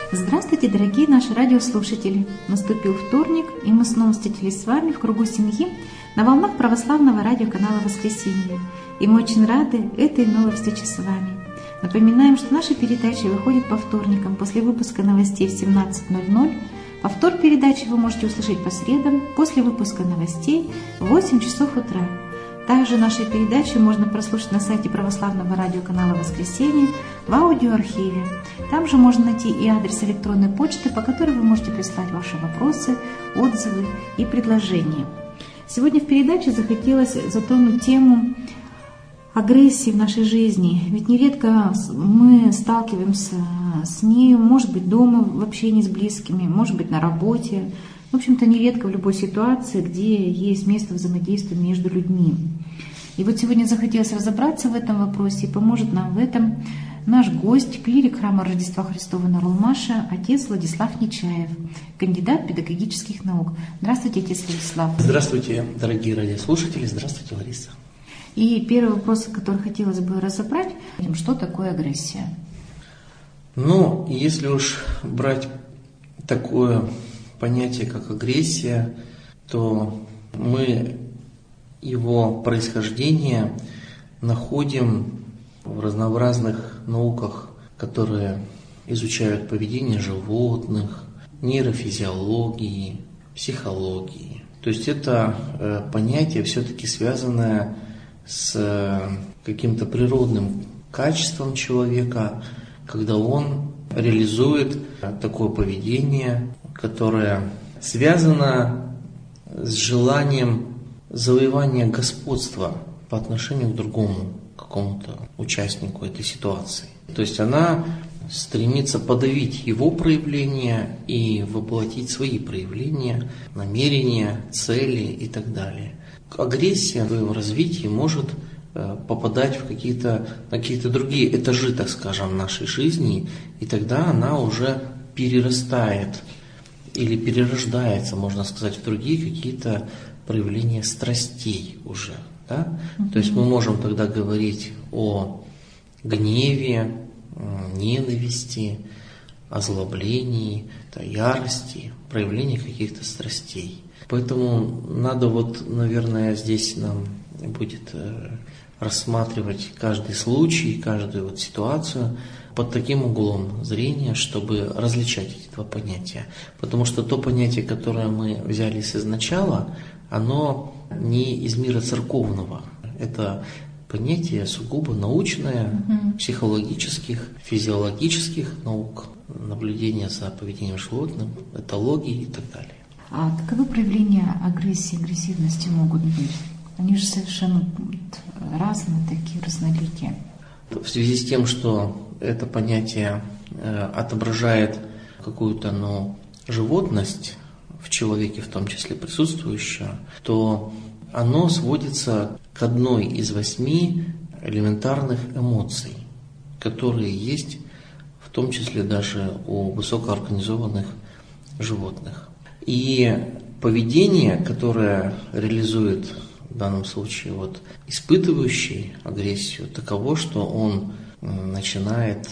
Здравствуйте, дорогие наши радиослушатели! Наступил вторник, и мы снова встретились с вами в кругу семьи на волнах православного радиоканала «Воскресенье». И мы очень рады этой новой встрече с вами. Напоминаем, что наши передачи выходят по вторникам после выпуска новостей в 17:00. Повтор передачи вы можете услышать по средам после выпуска новостей в 8 часов утра. Также наши передачи можно прослушать на сайте православного радиоканала «Воскресенье» в аудиоархиве. Там же можно найти и адрес электронной почты, по которой вы можете прислать ваши вопросы, отзывы и предложения. Сегодня в передаче захотелось затронуть тему агрессии в нашей жизни. Ведь нередко мы сталкиваемся с ней, может быть, дома в общении с близкими, может быть, на работе. В общем-то, нередко в любой ситуации, где есть место взаимодействия между людьми. И вот сегодня захотелось разобраться в этом вопросе, и поможет нам в этом наш гость, клирик храма Рождества Христова Нарулмаша, отец Владислав Нечаев, кандидат педагогических наук. Здравствуйте, отец Владислав. Здравствуйте, дорогие радиослушатели. Здравствуйте, Лариса. И первый вопрос, который хотелось бы разобрать, что такое агрессия? Если уж брать такое понятие, как агрессия, то мы его происхождение находим в разнообразных науках, которые изучают поведение животных, нейрофизиологии, психологии. То есть это понятие все-таки связанное с каким-то природным качеством человека, когда он реализует такое поведение, которое связано с желанием завоевания господства по отношению к другому, какому-то участнику этой ситуации. То есть она стремится подавить его проявления и воплотить свои проявления, намерения, цели и так далее. Агрессия в своем развитии может попадать на какие-то другие этажи, так скажем, нашей жизни, и тогда она уже перерастает или перерождается, можно сказать, в другие какие-то проявления страстей уже. Да? То есть мы можем тогда говорить о гневе, ненависти, озлоблении, ярости, проявлении каких-то страстей. Поэтому надо наверное, здесь нам будет рассматривать каждый случай, каждую ситуацию под таким углом зрения, чтобы различать эти два понятия. Потому что то понятие, которое мы взяли изначала, оно не из мира церковного. Это понятие сугубо научное, психологических, физиологических наук, наблюдения за поведением животных, этологии и так далее. А каковы проявления агрессии, агрессивности могут быть? Они же совершенно разные, такие разноликие. В связи с тем, что это понятие отображает какую-то животность в человеке, в том числе присутствующую, то оно сводится к одной из 8 элементарных эмоций, которые есть в том числе даже у высокоорганизованных животных. И поведение, которое реализует в данном случае испытывающий агрессию, таково, что он начинает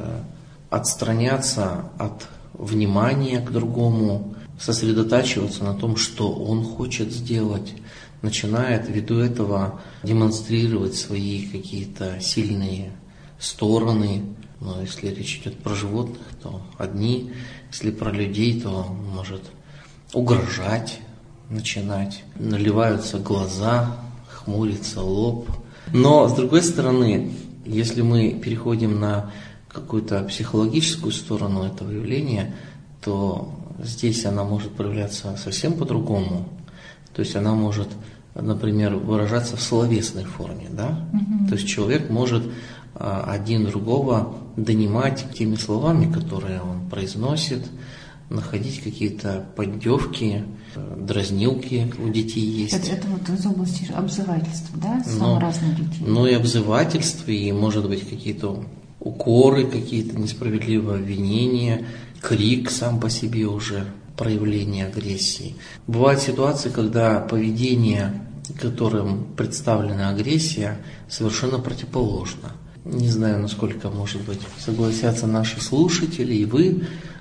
отстраняться от внимания к другому, сосредотачиваться на том, что он хочет сделать, начинает ввиду этого демонстрировать свои какие-то сильные стороны. Но если речь идет про животных, то одни, если про людей, то может угрожать, начинать, наливаются глаза, хмурится лоб. Но, с другой стороны, если мы переходим на какую-то психологическую сторону этого явления, то здесь она может проявляться совсем по-другому. То есть она может, например, выражаться в словесной форме. Да? То есть человек может один другого донимать теми словами, которые он произносит, находить какие-то поддевки, дразнилки у детей есть. Это из области обзывательства, да? Слова разных детей. И обзывательства, и, может быть, какие-то укоры, какие-то несправедливые обвинения, крик сам по себе уже проявление агрессии. Бывают ситуации, когда поведение, которым представлена агрессия, совершенно противоположно. Не знаю, насколько, может быть, согласятся наши слушатели и вы.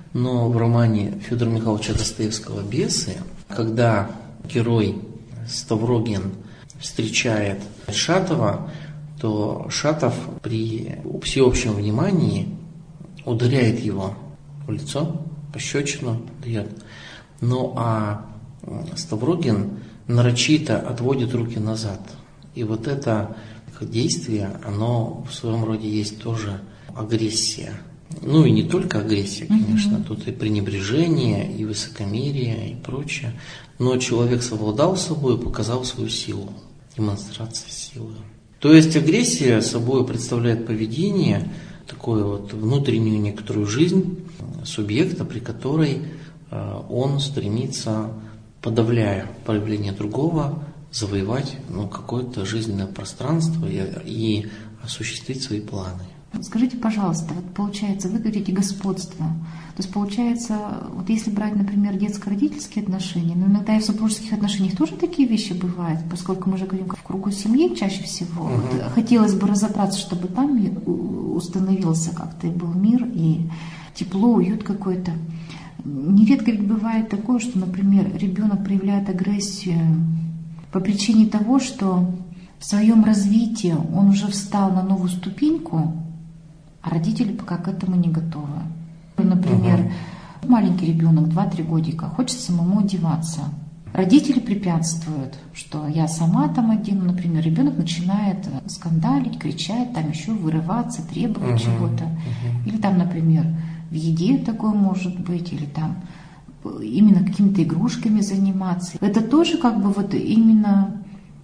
Но в романе Федора Михайловича Достоевского «Бесы», когда герой Ставрогин встречает Шатова, то Шатов при всеобщем внимании ударяет его в лицо, пощечину дает. Ну а Ставрогин нарочито отводит руки назад. И вот это действие, оно в своем роде есть тоже агрессия. Ну и не только агрессия, конечно, тут и пренебрежение, и высокомерие, и прочее. Но человек совладал с собой и показал свою силу, демонстрация силы. То есть агрессия собой представляет поведение, такую вот внутреннюю некоторую жизнь субъекта, при которой он стремится, подавляя проявление другого, завоевать какое-то жизненное пространство и осуществить свои планы. Скажите, пожалуйста, вот получается, вы говорите господство. То есть получается, вот если брать, например, детско-родительские отношения, но иногда и в супружеских отношениях тоже такие вещи бывают, поскольку мы же говорим в кругу семьи чаще всего. Вот хотелось бы разобраться, чтобы там установился как-то и был мир, и тепло, уют какой-то. Нередко ведь бывает такое, что, например, ребенок проявляет агрессию по причине того, что в своем развитии он уже встал на новую ступеньку, а родители пока к этому не готовы. Например, маленький ребенок, 2-3 годика, хочет самому одеваться. Родители препятствуют, что я сама там одену. Например, ребенок начинает скандалить, кричать, там еще вырываться, требовать чего-то. Или там, например, в еде такое может быть, или там именно какими-то игрушками заниматься. Это тоже как бы вот именно...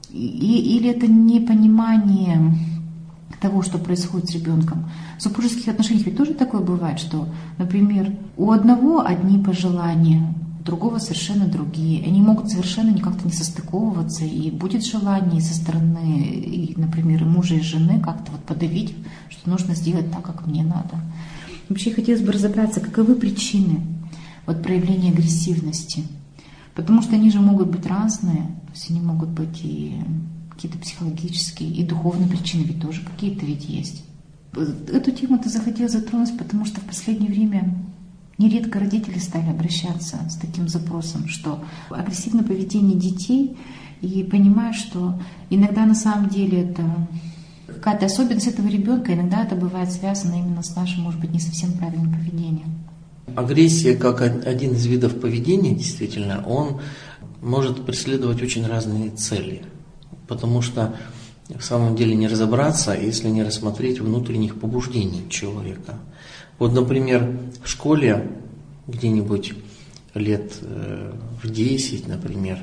Или это непонимание того, что происходит с ребенком. В супружеских отношениях ведь тоже такое бывает, что, например, у одного одни пожелания, у другого совершенно другие. Они могут совершенно как-то не состыковываться, и будет желание со стороны, и, например, и мужа, и жены как-то вот подавить, что нужно сделать так, как мне надо. Вообще хотелось бы разобраться, каковы причины вот проявления агрессивности. Потому что они же могут быть разные, то есть они могут быть и какие-то психологические, и духовные причины ведь тоже какие-то ведь есть. Эту тему ты захотела затронуть, потому что в последнее время нередко родители стали обращаться с таким запросом, что агрессивное поведение детей, и понимая, что иногда на самом деле это какая-то особенность этого ребенка, иногда это бывает связано именно с нашим, может быть, не совсем правильным поведением. Агрессия, как один из видов поведения, действительно, он может преследовать очень разные цели. Потому что в самом деле не разобраться, если не рассмотреть внутренних побуждений человека. Вот, например, в школе где-нибудь лет в 10, например,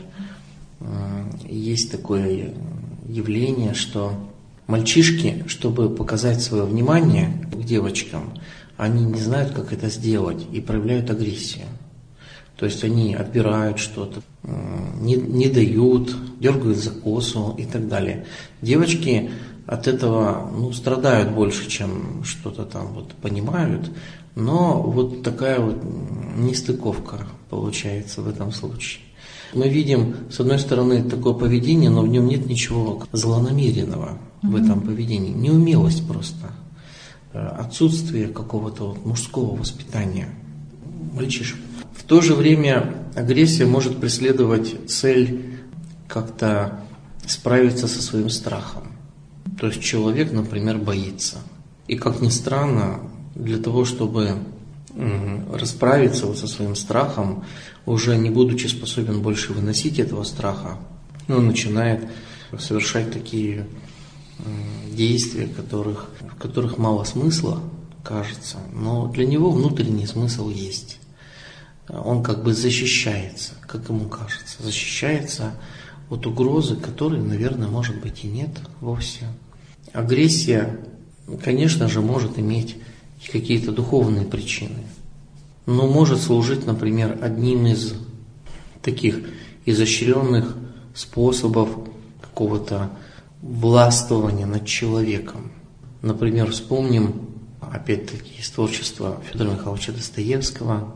есть такое явление, что мальчишки, чтобы показать свое внимание к девочкам, они не знают, как это сделать, и проявляют агрессию. То есть они отбирают что-то, не дают, дергают за косу и так далее. Девочки от этого страдают больше, чем что-то там вот понимают, но вот такая вот нестыковка получается в этом случае. Мы видим, с одной стороны, такое поведение, но в нем нет ничего злонамеренного в этом поведении. Неумелость просто. Отсутствие какого-то вот мужского воспитания мальчишек. В то же время агрессия может преследовать цель как-то справиться со своим страхом. То есть человек, например, боится. И как ни странно, для того, чтобы расправиться вот со своим страхом, уже не будучи способен больше выносить этого страха, он начинает совершать такие действия, в которых мало смысла, кажется, но для него внутренний смысл есть. Он как бы защищается, как ему кажется, защищается от угрозы, которой, наверное, может быть и нет вовсе. Агрессия, конечно же, может иметь и какие-то духовные причины, но может служить, например, одним из таких изощренных способов какого-то властвования над человеком. Например, вспомним, опять-таки, из творчества Федора Михайловича Достоевского,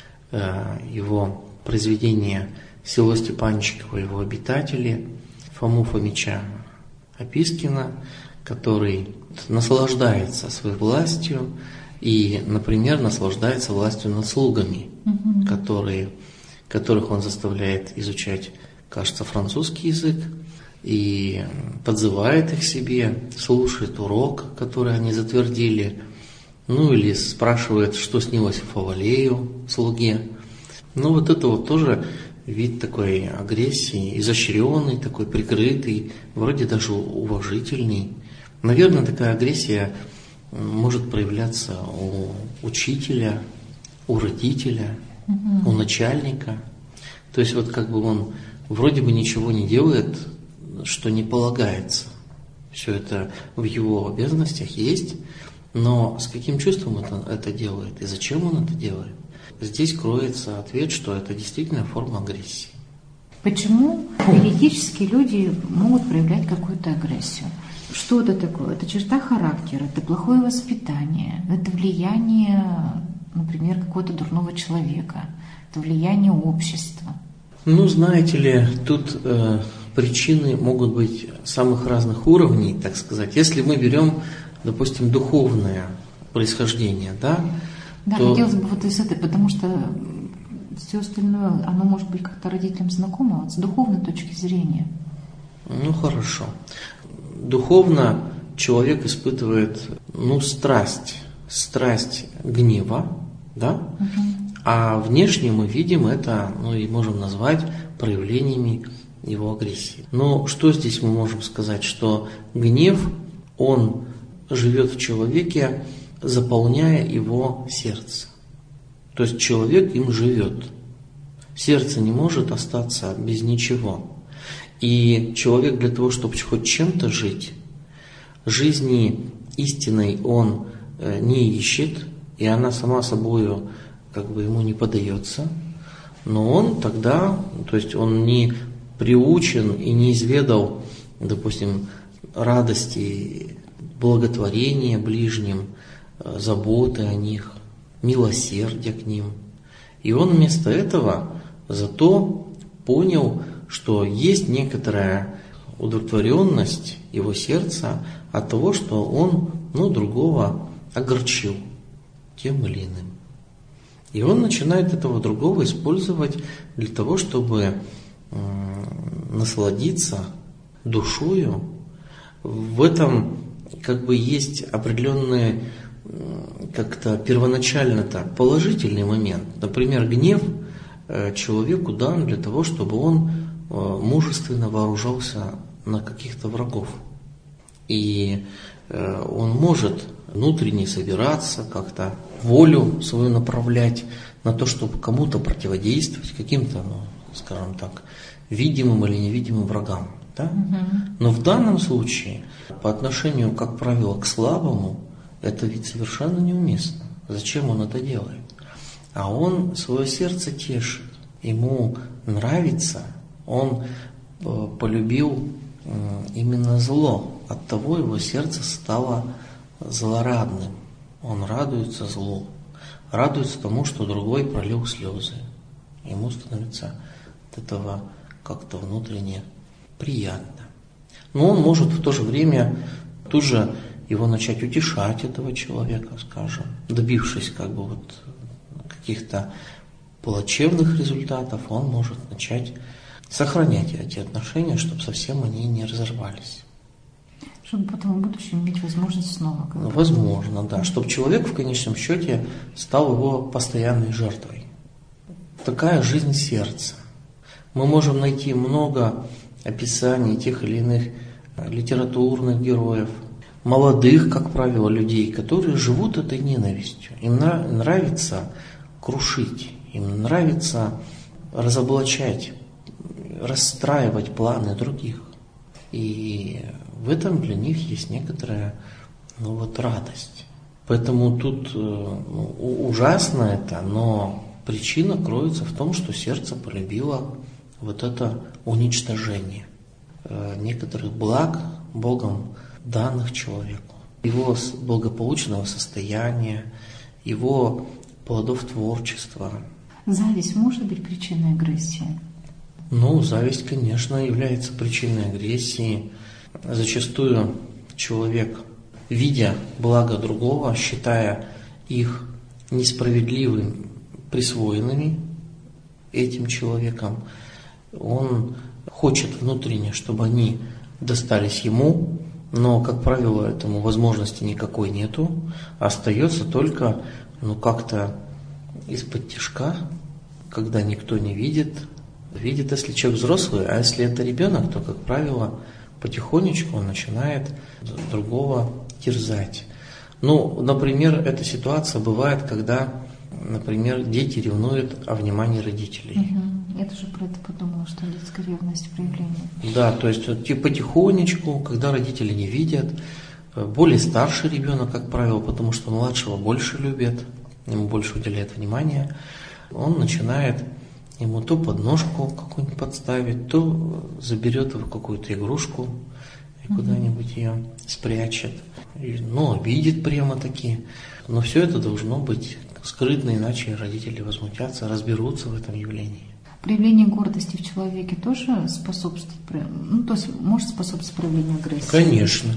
его произведение «Село Степанчиково», его обитатели, Фому Фомича Опискина, который наслаждается своей властью И, например, наслаждается властью над слугами, которых он заставляет изучать, кажется, французский язык, и подзывает их к себе, слушает урок, который они затвердили, ну или спрашивает, что снилось Фавалею, слуге. Ну вот это вот тоже вид такой агрессии, изощренный, такой прикрытый, вроде даже уважительный. Наверное, такая агрессия может проявляться у учителя, у родителя, у начальника. То есть вот как бы он вроде бы ничего не делает, что не полагается. Все это в его обязанностях есть, но с каким чувством это делает и зачем он это делает? Здесь кроется ответ, что это действительно форма агрессии. Почему теоретически люди могут проявлять какую-то агрессию? Что это такое? Это черта характера, это плохое воспитание, это влияние, например, какого-то дурного человека, это влияние общества. Ну, знаете ли, тут причины могут быть самых разных уровней, так сказать. Если мы берем, допустим, духовное происхождение, да, да, то... хотелось бы вот из этой, потому что все остальное, оно может быть как-то родителям знакомо, вот с духовной точки зрения. Ну, хорошо. Духовно человек испытывает, страсть гнева, да? А внешне мы видим это, и можем назвать проявлениями его агрессии. Но что здесь мы можем сказать? Что гнев, он живет в человеке, заполняя его сердце. То есть человек им живет. Сердце не может остаться без ничего. И человек для того, чтобы хоть чем-то жить, жизни истинной он не ищет, и она сама собою как бы ему не поддается, но он тогда, то есть он не приучен и не изведал, допустим, радости, благотворения ближним, заботы о них, милосердия к ним. И он вместо этого зато понял, что есть некоторая удовлетворенность его сердца от того, что он другого огорчил тем или иным. И он начинает этого другого использовать для того, чтобы насладиться душою. В этом как бы есть определенный как-то первоначально-то положительный момент. Например, гнев человеку дан для того, чтобы он мужественно вооружался на каких-то врагов. И он может внутренне собираться, как-то волю свою направлять на то, чтобы кому-то противодействовать, каким-то, скажем так, видимым или невидимым врагам. Да? Но в данном случае, по отношению, как правило, к слабому, это ведь совершенно неуместно. Зачем он это делает? А он свое сердце тешит, ему нравится, он полюбил именно зло. Оттого его сердце стало злорадным. Он радуется злу, радуется тому, что другой пролил слезы. Ему становится от этого как-то внутренне приятно. Но он может в то же время тут же его начать утешать, этого человека, скажем, добившись каких-то плачевных результатов, он может начать сохранять эти отношения, чтобы совсем они не разорвались. Чтобы потом в будущем иметь возможность снова. Возможно, да. Чтобы человек в конечном счете стал его постоянной жертвой. Такая жизнь сердца. Мы можем найти много описаний тех или иных литературных героев, молодых, как правило, людей, которые живут этой ненавистью. Им нравится крушить, им нравится разоблачать, расстраивать планы других. И в этом для них есть некоторая радость. Поэтому тут ужасно это, но причина кроется в том, что сердце полюбило это уничтожение некоторых благ Богом данных человеку, его благополучного состояния, его плодов творчества. Зависть может быть причиной агрессии? Зависть, конечно, является причиной агрессии. Зачастую человек, видя благо другого, считая их несправедливо присвоенными этим человеком. Он хочет внутренне, чтобы они достались ему, но, как правило, этому возможности никакой нету. Остается только как-то из-под тишка, когда никто не видит, если человек взрослый, а если это ребенок, то, как правило, потихонечку он начинает другого терзать. Например, эта ситуация бывает, когда, например, дети ревнуют о внимании родителей. Угу. Я тоже про это подумала, что детская ревность проявление. Да, то есть потихонечку, когда родители не видят, более старший ребенок, как правило, потому что младшего больше любят, ему больше уделяет внимания, он начинает ему то подножку какую-нибудь подставить, то заберет его какую-то игрушку и куда-нибудь ее спрячет. Обидит прямо-таки. Но все это должно быть скрытно, иначе родители возмутятся, разберутся в этом явлении. Проявление гордости в человеке тоже способствует, то есть может способствовать проявлению агрессии? Конечно.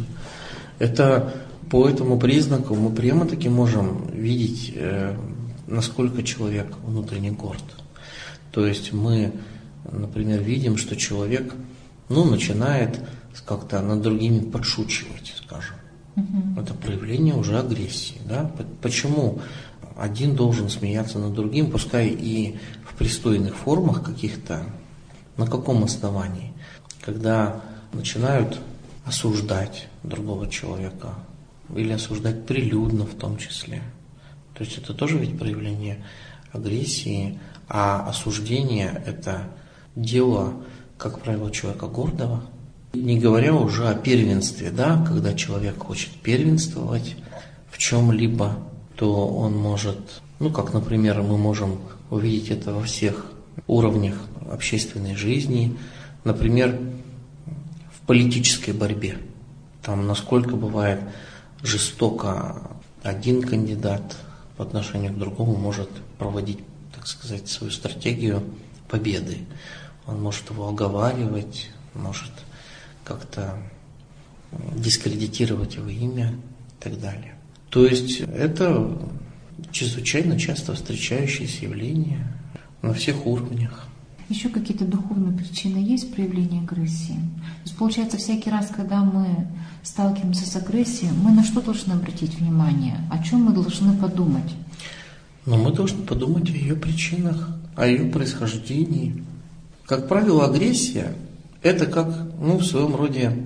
Это по этому признаку мы прямо-таки можем видеть, насколько человек внутренне горд. То есть мы, например, видим, что человек начинает как-то над другими подшучивать, скажем. Это проявление уже агрессии. Да? Почему один должен смеяться над другим, пускай и в пристойных формах каких-то? На каком основании? Когда начинают осуждать другого человека или осуждать прилюдно в том числе. То есть это тоже ведь проявление агрессии, а осуждение – это дело, как правило, человека гордого. Не говоря уже о первенстве, да, когда человек хочет первенствовать в чем-либо, то он может, как, например, мы можем увидеть это во всех уровнях общественной жизни, например, в политической борьбе. Там насколько бывает жестоко один кандидат по отношению к другому может проводить, так сказать, свою стратегию победы. Он может его оговаривать, может как-то дискредитировать его имя и так далее. То есть это чрезвычайно часто встречающееся явление на всех уровнях. Еще какие-то духовные причины есть проявления агрессии? То есть получается, всякий раз, когда мы сталкиваемся с агрессией, мы на что должны обратить внимание? О чем мы должны подумать? Мы должны подумать о ее причинах, о ее происхождении. Как правило, агрессия – это как, в своем роде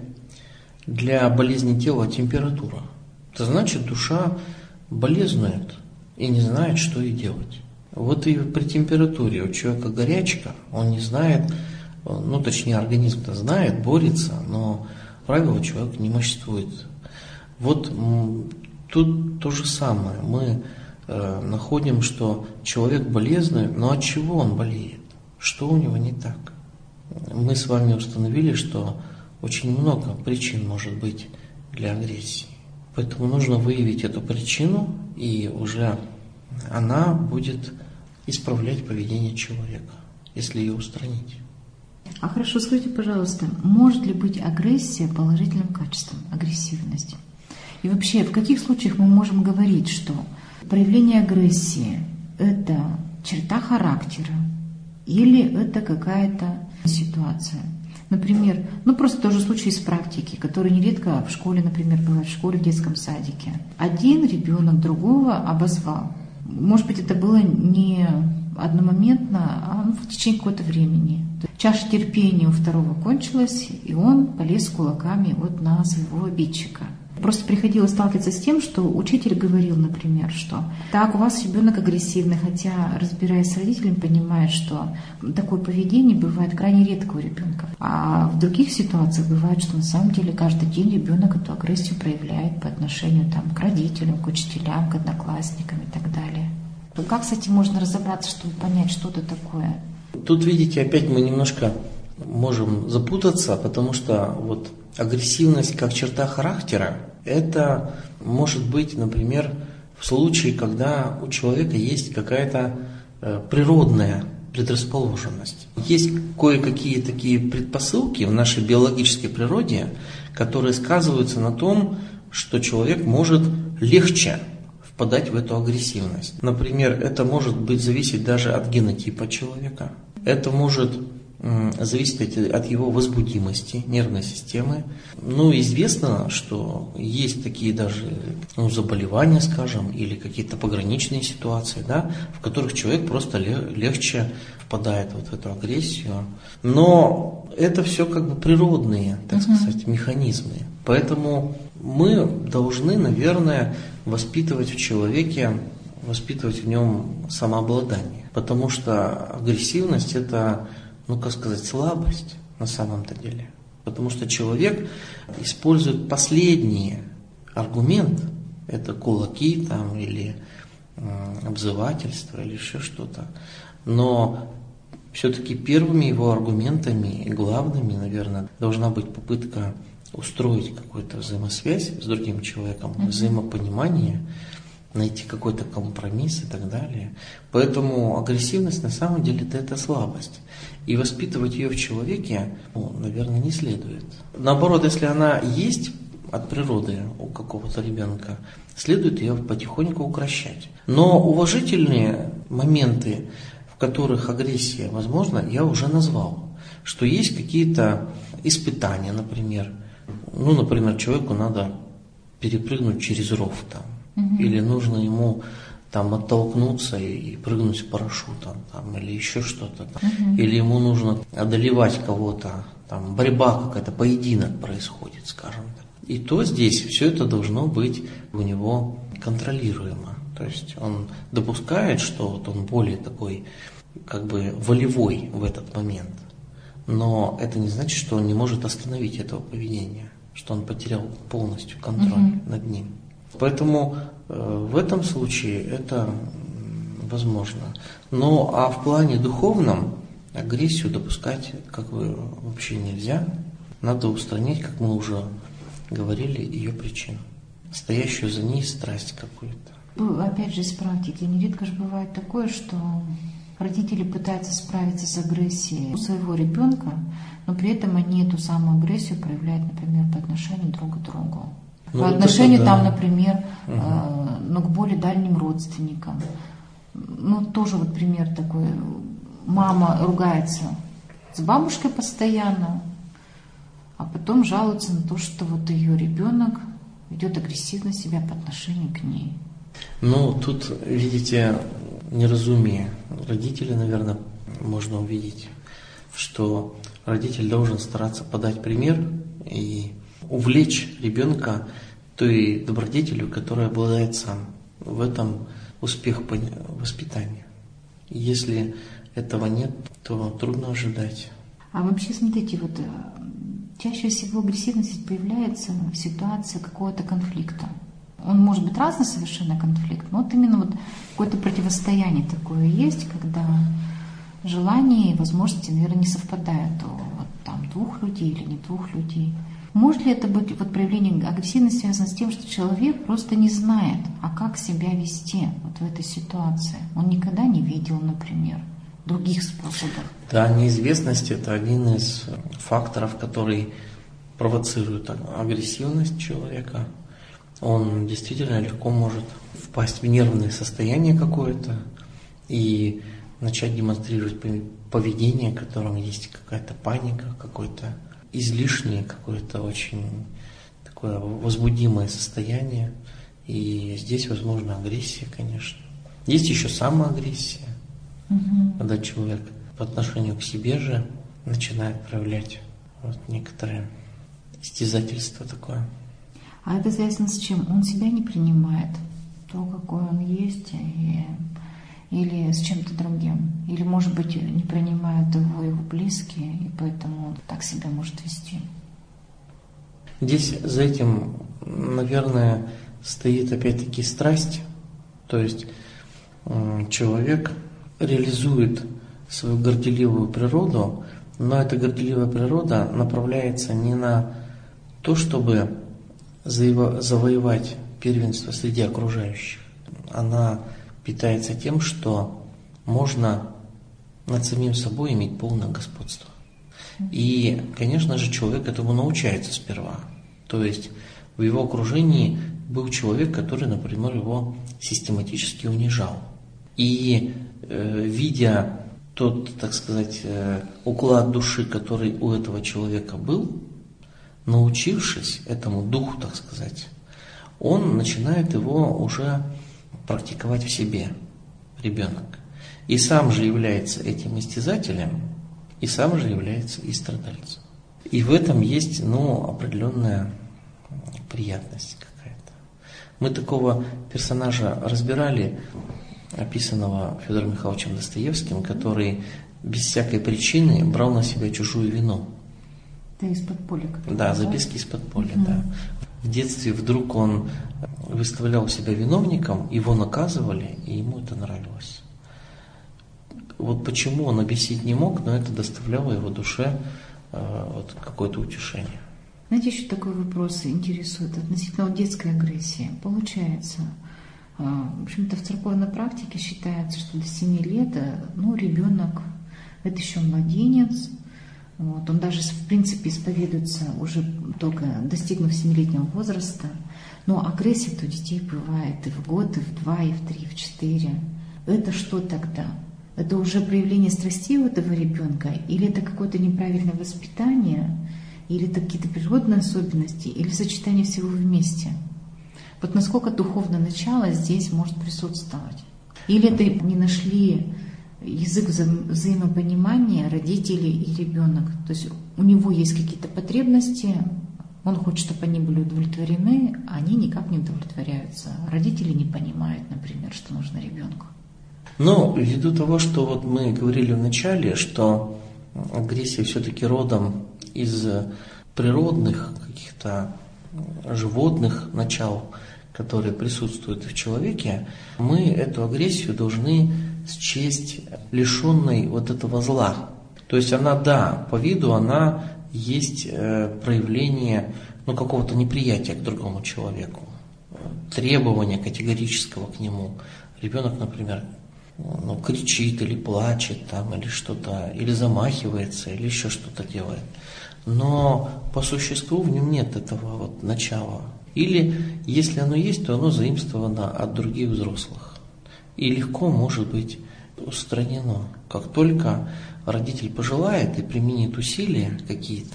для болезни тела температура. Это значит, душа болезнует и не знает, что ей делать. Вот и при температуре у человека горячка, он не знает, точнее организм-то знает, борется, но правило человек не моществует. Вот тут то же самое. Мы находим, что человек болезнует, но от чего он болеет? Что у него не так? Мы с вами установили, что очень много причин может быть для агрессии. Поэтому нужно выявить эту причину, и уже она будет исправлять поведение человека, если ее устранить. А хорошо, скажите, пожалуйста, может ли быть агрессия положительным качеством, агрессивность? И вообще, в каких случаях мы можем говорить, что проявление агрессии – это черта характера или это какая-то ситуация? Например, просто тоже случай из практики, который нередко в школе, например, бывает в школе, в детском садике. Один ребенок другого обозвал. Может быть, это было не одномоментно, а в течение какого-то времени. Чаша терпения у второго кончилась, и он полез кулаками на своего обидчика. Просто приходилось сталкиваться с тем, что учитель говорил, например, что так, у вас ребенок агрессивный, хотя, разбираясь с родителями, понимает, что такое поведение бывает крайне редко у ребенка. А в других ситуациях бывает, что на самом деле каждый день ребенок эту агрессию проявляет по отношению к родителям, к учителям, к одноклассникам и так далее. Как с этим можно разобраться, чтобы понять, что это такое? Тут, видите, опять мы немножко можем запутаться, потому что агрессивность как черта характера, это может быть, например, в случае, когда у человека есть какая-то природная предрасположенность. Есть кое-какие такие предпосылки в нашей биологической природе, которые сказываются на том, что человек может легче впадать в эту агрессивность. Например, это может зависеть даже от генотипа человека. Это может зависеть от его возбудимости нервной системы. Известно, что есть такие даже заболевания, скажем, или какие-то пограничные ситуации, да, в которых человек просто легче впадает в эту агрессию. Но это все природные, так сказать, механизмы. Поэтому мы должны, наверное, воспитывать в нем самообладание. Потому что агрессивность – это, слабость на самом-то деле. Потому что человек использует последний аргумент, это кулаки или обзывательство, или еще что-то. Но все-таки первыми его аргументами и главными, наверное, должна быть попытка устроить какую-то взаимосвязь с другим человеком, взаимопонимание, найти какой-то компромисс и так далее. Поэтому агрессивность на самом деле это слабость. И воспитывать ее в человеке, наверное, не следует. Наоборот, если она есть от природы у какого-то ребенка, следует ее потихоньку укрощать. Но уважительные моменты, в которых агрессия возможна, я уже назвал. Что есть какие-то испытания, например. Например, человеку надо перепрыгнуть через ров или нужно ему оттолкнуться и прыгнуть с парашютом, или еще что-то. Или ему нужно одолевать кого-то, борьба какая-то, поединок происходит, скажем так. И то здесь все это должно быть у него контролируемо. То есть он допускает, что он более такой, волевой в этот момент. Но это не значит, что он не может остановить этого поведения, что он потерял полностью контроль над ним. Поэтому в этом случае это возможно. А в плане духовном агрессию допускать вообще нельзя. Надо устранять, как мы уже говорили, ее причину, стоящую за ней страсть какую-то. Опять же, из практики, нередко же бывает такое, что родители пытаются справиться с агрессией у своего ребенка, но при этом они эту самую агрессию проявляют, например, по отношению друг к другу. По отношению, например, к более дальним родственникам. Тоже пример такой. Мама ругается с бабушкой постоянно, а потом жалуется на то, что ее ребенок ведет агрессивно себя по отношению к ней. Тут, видите, неразумие. Родители, наверное, можно увидеть, что родитель должен стараться подать пример и увлечь ребенка той добродетелью, которой обладает сам. В этом успех воспитания. Если этого нет, то трудно ожидать. А вообще, смотрите, чаще всего агрессивность появляется в ситуации какого-то конфликта. Он может быть разный совершенно конфликт, но именно какое-то противостояние такое есть, когда желания и возможности, наверное, не совпадают у двух людей или не двух людей. Может ли это быть проявление агрессивности связано с тем, что человек просто не знает, как себя вести в этой ситуации? Он никогда не видел, например, других способов. Да, неизвестность – это один из факторов, который провоцирует агрессивность человека. Он действительно легко может впасть в нервное состояние какое-то и начать демонстрировать поведение, в котором есть какая-то паника, какое-то излишнее, какое-то очень такое возбудимое состояние. И здесь возможна агрессия, конечно. Есть еще самоагрессия, когда человек по отношению к себе же начинает проявлять некоторое истязательство такое. А это связано с чем? Он себя не принимает, то, какой он есть, или с чем-то другим. Или, может быть, не принимают его близкие, и поэтому он так себя может вести. Здесь за этим, наверное, стоит опять-таки страсть. То есть человек реализует свою горделивую природу, но эта горделивая природа направляется не на то, чтобы завоевать первенство среди окружающих. Она питается тем, что можно над самим собой иметь полное господство. И, конечно же, человек этому научается сперва. То есть в его окружении был человек, который, например, его систематически унижал. И видя тот, так сказать, уклад души, который у этого человека был, научившись этому духу, так сказать, он начинает его уже практиковать в себе, ребенок. И сам же является этим истязателем, и сам же является и страдальцем. И в этом есть, определенная приятность какая-то. Мы такого персонажа разбирали, описанного Федором Михайловичем Достоевским, который без всякой причины брал на себя чужую вину. Это из подполья. Да, записки из подполья, да. В детстве вдруг он выставлял себя виновником, его наказывали, и ему это нравилось. Вот почему он объяснить не мог, но это доставляло его душе какое-то утешение. Знаете, еще такой вопрос интересует относительно детской агрессии. Получается, в общем-то, в церковной практике считается, что до 7 лет, ребенок – это еще младенец. Он даже, в принципе, исповедуется уже только достигнув 7-летнего возраста. Но агрессия-то у детей бывает и в год, и в 2, и в 3, и в 4. Это что тогда? Это уже проявление страстей у этого ребенка? Или это какое-то неправильное воспитание? Или это какие-то природные особенности? Или сочетание всего вместе? Вот насколько духовное начало здесь может присутствовать? Или это не нашли язык взаимопонимания родители и ребенок? То есть у него есть какие-то потребности, он хочет, чтобы они были удовлетворены, а они никак не удовлетворяются. Родители не понимают, например, что нужно ребенку. Ввиду того, что вот мы говорили в начале, что агрессия все-таки родом из природных каких-то животных начал, которые присутствуют в человеке, мы эту агрессию должны счесть лишенной вот этого зла. То есть она, да, по виду она есть проявление какого-то неприятия к другому человеку, требования категорического к нему. Ребенок, например, кричит или плачет или что-то, или замахивается, или еще что-то делает. Но по существу в нем нет этого начала. Или, если оно есть, то оно заимствовано от других взрослых. И легко может быть устранено. Как только родитель пожелает и применит усилия какие-то,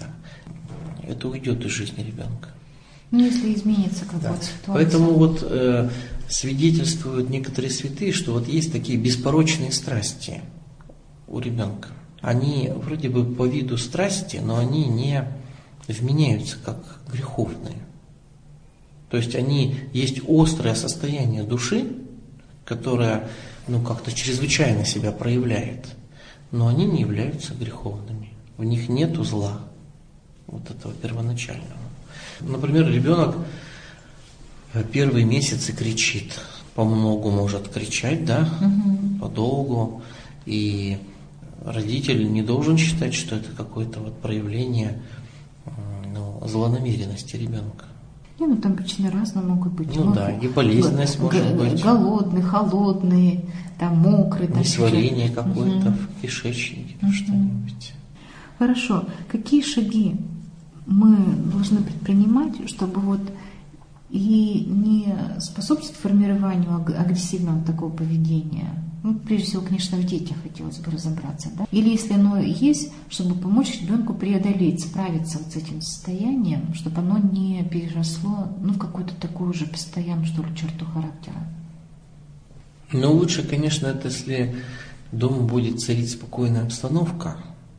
это уйдет из жизни ребенка. Если изменится какая-то ситуация. Поэтому свидетельствуют некоторые святые, что есть такие беспорочные страсти у ребенка. Они вроде бы по виду страсти, но они не вменяются как греховные. То есть есть острое состояние души, которое как-то чрезвычайно себя проявляет, но они не являются греховными. В них нету зла, этого первоначального. Например, ребенок первые месяцы кричит, помногу может кричать, подолгу, и родитель не должен считать, что это какое-то проявление злонамеренности ребенка. Там причины разные могут быть. И болезненность может быть. Голодный, холодный, мокрый. Несварение какое-то в кишечнике, что-нибудь. Хорошо. Какие шаги мы должны предпринимать, чтобы и не способствовать формированию агрессивного такого поведения? Прежде всего, конечно, в детях хотелось бы разобраться, да? Или если оно есть, чтобы помочь ребенку преодолеть, справиться с этим состоянием, чтобы оно не переросло в какую-то такую же постоянную, черту характера. Лучше, конечно, это если дома будет царить спокойная обстановка.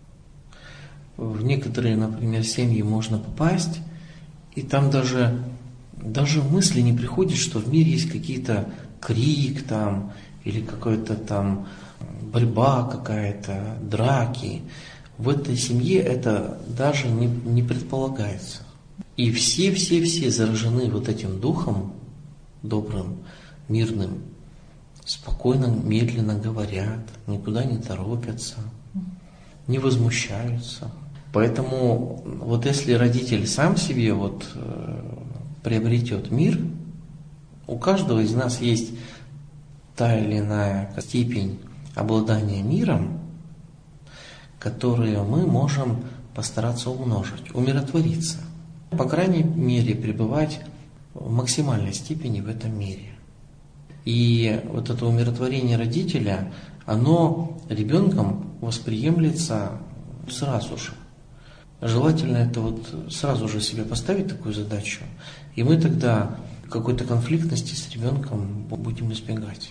В некоторые, например, семьи можно попасть, и там даже мысли не приходит, что в мире есть какие-то крик или какая-то борьба какая-то, драки. В этой семье это даже не предполагается. И все заражены этим духом добрым, мирным, спокойно, медленно говорят, никуда не торопятся, не возмущаются. Поэтому если родитель сам себе приобретет мир, у каждого из нас есть та или иная степень обладания миром, которую мы можем постараться умножить, умиротвориться. По крайней мере, пребывать в максимальной степени в этом мире. И вот это умиротворение родителя, оно ребенком восприемлется сразу же. Желательно это вот сразу же себе поставить такую задачу, и мы тогда какой-то конфликтности с ребенком будем избегать.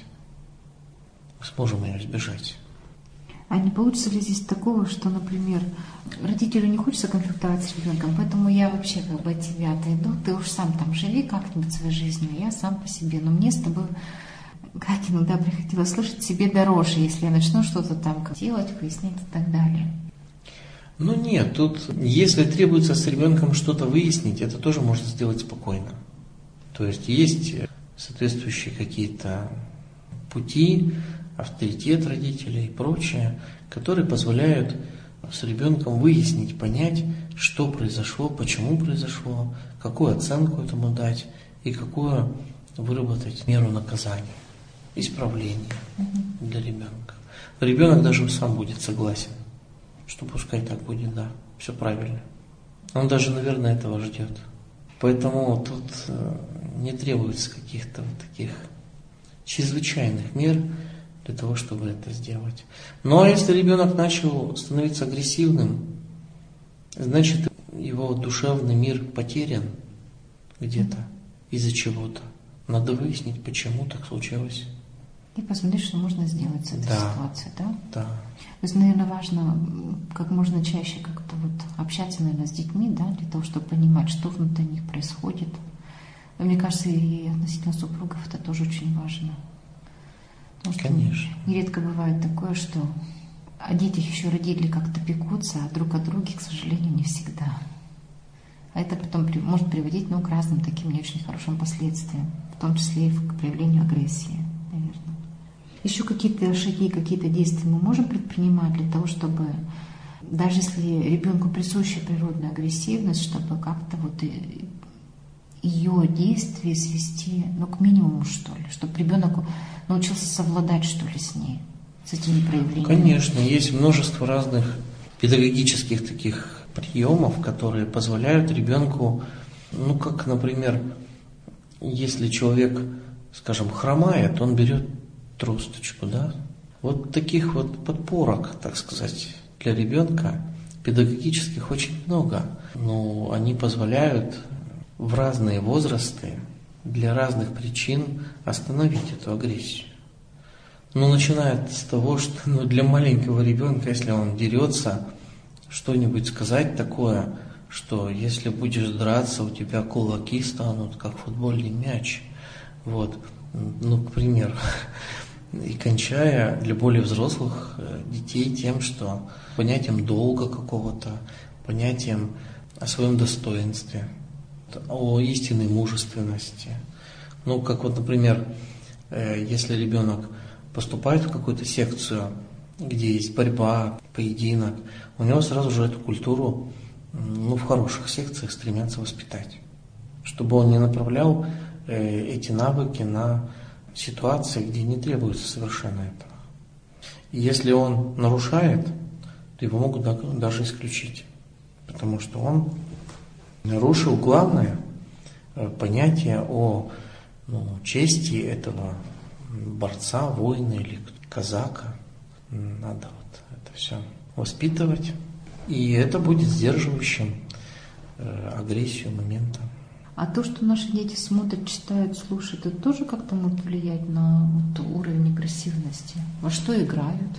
Сможем ее избежать. А не получится ли здесь такого, что, например, родителю не хочется конфликтовать с ребенком, поэтому я вообще как бы от тебя отойду, ты уж сам там живи как-нибудь своей жизнью, я сам по себе, но мне с тобой, как иногда приходилось слышать, себе дороже, если я начну что-то там делать, выяснять и так далее. Ну нет, тут если требуется с ребенком что-то выяснить, это тоже можно сделать спокойно. То есть соответствующие какие-то пути, авторитет родителей и прочее, которые позволяют с ребенком выяснить, понять, что произошло, почему произошло, какую оценку этому дать и какую выработать меру наказания, исправления для ребенка. Ребенок даже сам будет согласен, что пускай так будет, да, все правильно. Он даже, наверное, этого ждет. Поэтому тут не требуется каких-то вот таких чрезвычайных мер для того, чтобы это сделать. Но если ребенок начал становиться агрессивным, значит, его душевный мир потерян где-то из-за чего-то. Надо выяснить, почему так случилось. И посмотреть, что можно сделать с этой ситуацией, да? Да. То есть, наверное, важно как можно чаще как-то вот общаться, наверное, с детьми, да, для того, чтобы понимать, что внутри них происходит. Но мне кажется, и относительно супругов это тоже очень важно. Потому что конечно. Нередко бывает такое, что о детях еще родители как-то пекутся, а друг о друге, к сожалению, не всегда. А это потом может приводить, к разным таким не очень хорошим последствиям, в том числе и к проявлению агрессии, наверное. Еще какие-то шаги, какие-то действия мы можем предпринимать для того, чтобы, даже если ребенку присуща природная агрессивность, чтобы как-то вот ее действия свести, к минимуму, что ли, чтобы ребенок научился совладать, что ли, с ней, с этими проявлениями. Конечно, есть множество разных педагогических таких приемов, которые позволяют ребенку, как, например, если человек, скажем, хромает, он берет тросточку, да? Вот таких вот подпорок, так сказать, для ребенка педагогических очень много, но они позволяют в разные возрасты для разных причин остановить эту агрессию. Начиная с того, что для маленького ребенка, если он дерется, что-нибудь сказать такое, что если будешь драться, у тебя кулаки станут, как футбольный мяч. Вот, к примеру. И кончая для более взрослых детей тем, что понятием долга какого-то, понятием о своем достоинстве, о истинной мужественности. Как вот, например, если ребенок поступает в какую-то секцию, где есть борьба, поединок, у него сразу же эту культуру, в хороших секциях стремятся воспитать, чтобы он не направлял эти навыки на ситуации, где не требуется совершенно этого. И если он нарушает, то его могут даже исключить, потому что он нарушил главное понятие о чести этого борца, воина или казака. Надо вот это все воспитывать, и это будет сдерживающим агрессию момента. А то, что наши дети смотрят, читают, слушают, это тоже как-то может влиять на уровень агрессивности? Во что играют?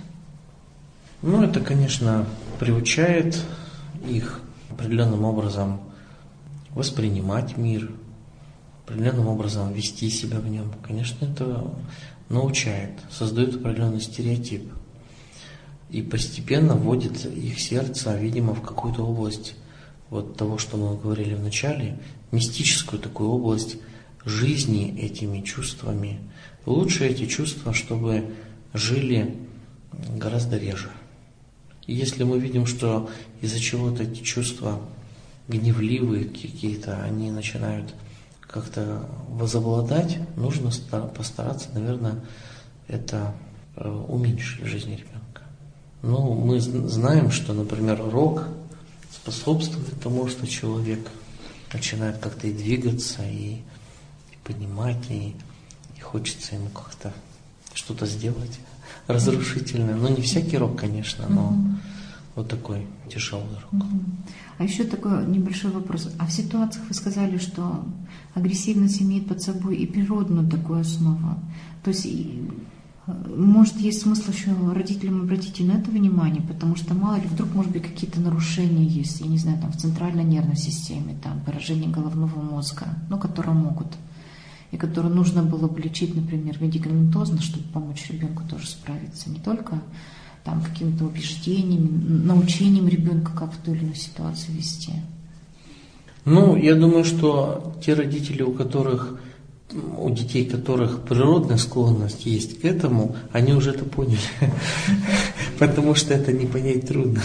Это, конечно, приучает их определенным образом воспринимать мир, определенным образом вести себя в нем. Конечно, это научает, создает определенный стереотип и постепенно вводит их сердце, видимо, в какую-то область вот того, что мы говорили в начале, мистическую такую область жизни этими чувствами. Лучше эти чувства, чтобы жили гораздо реже. И если мы видим, что из-за чего-то эти чувства гневливые какие-то, они начинают как-то возобладать, нужно постараться, наверное, это уменьшить в жизни ребенка. Мы знаем, что, например, рок способствует тому, что человек начинает как-то и двигаться, и понимать, и хочется ему как-то что-то сделать разрушительное. Но не всякий рок, конечно, но вот такой тяжелый рок. А еще такой небольшой вопрос. А в ситуациях вы сказали, что агрессивность имеет под собой и природную такую основу. То есть, может, есть смысл еще родителям обратить и на это внимание, потому что мало ли вдруг, может быть, какие-то нарушения есть, я не знаю, там в центральной нервной системе, там поражение головного мозга, которые могут, и которые нужно было бы лечить, например, медикаментозно, чтобы помочь ребенку тоже справиться, не только там какими-то убеждениями, научением ребенка, как в ту или иную ситуацию вести. Я думаю, что те родители, у детей, которых природная склонность есть к этому, они уже это поняли, потому что это не понять трудно.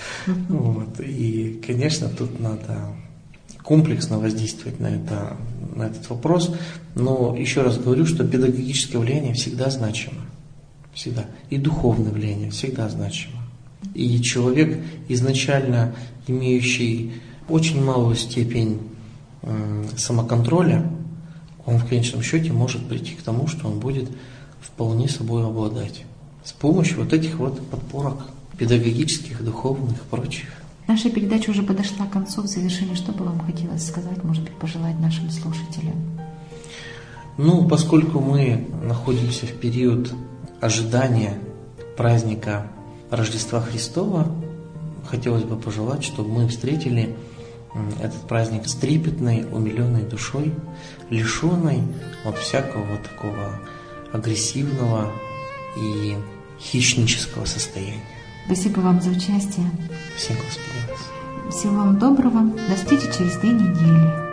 И, конечно, тут надо комплексно воздействовать на этот вопрос, но еще раз говорю, что педагогическое влияние всегда значимо, всегда, и духовное влияние всегда значимо. И человек, изначально имеющий очень малую степень самоконтроля, он в конечном счете может прийти к тому, что он будет вполне собой обладать с помощью вот этих вот подпорок педагогических, духовных и прочих. Наша передача уже подошла к концу. В завершении, что бы вам хотелось сказать, может быть, пожелать нашим слушателям? Поскольку мы находимся в период ожидания праздника Рождества Христова, хотелось бы пожелать, чтобы мы встретили этот праздник с трепетной, умиленной душой, лишенной от всякого вот такого агрессивного и хищнического состояния. Спасибо вам за участие. Всем Господи. Всего вам доброго. До встречи через 2 недели.